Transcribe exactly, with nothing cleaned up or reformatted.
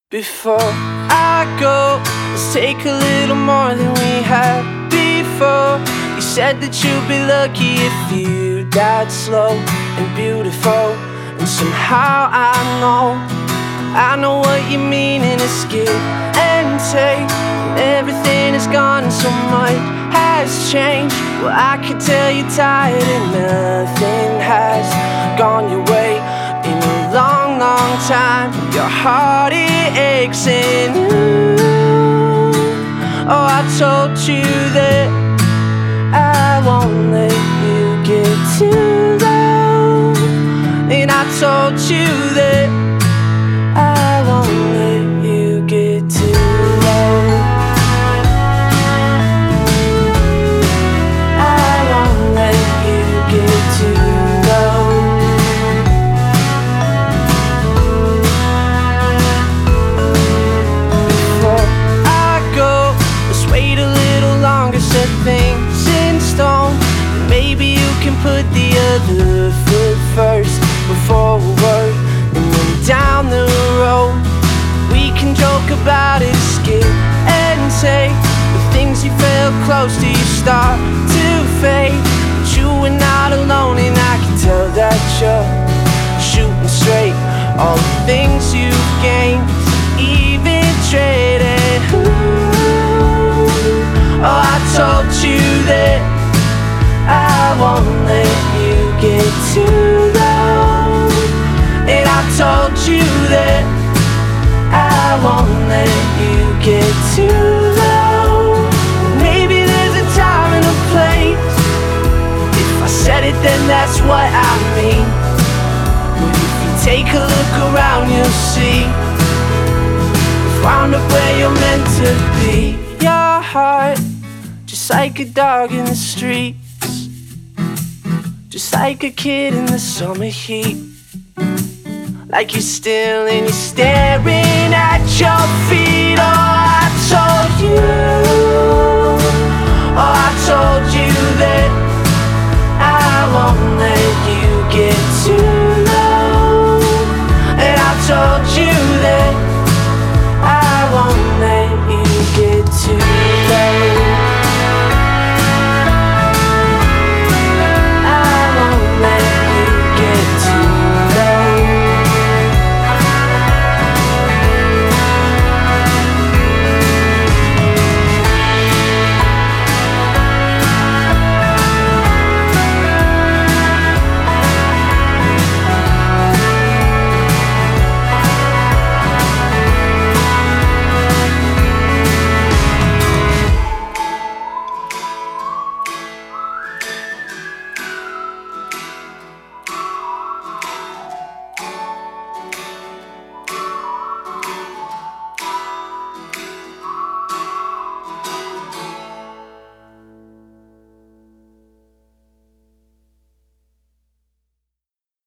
Before I go, let's take a little more than we had before. You said that you'd be lucky if you died slow and beautiful. And somehow I know, I know what you mean, and it's give and take. And everything is gone and so much has changed. Well, I could tell you're tired and nothing has gone your way in a long, long time. Your heart, it aches and ooh, oh, I told you that I won't let you get too low. And I told you that I won't let you get too low. I won't let you get too low. Before I go, let's wait a little longer, set things in stone. Maybe you can put the other foot first before we work. And then down the road, we can joke about it, skip and take. The things you felt close to, you start to fade. But you were not alone, and I can tell that you're shooting straight. All the things you've gained, even traded. Ooh, oh, I told you that I won't let you get too low. And I told you that I won't let you get too low. Maybe there's a time and a place. If I said it, then that's what I mean. But if you take a look around, you'll see you've wound up where you're meant to be. Your heart, just like a dog in the street, just like a kid in the summer heat. Like you're still and you're staring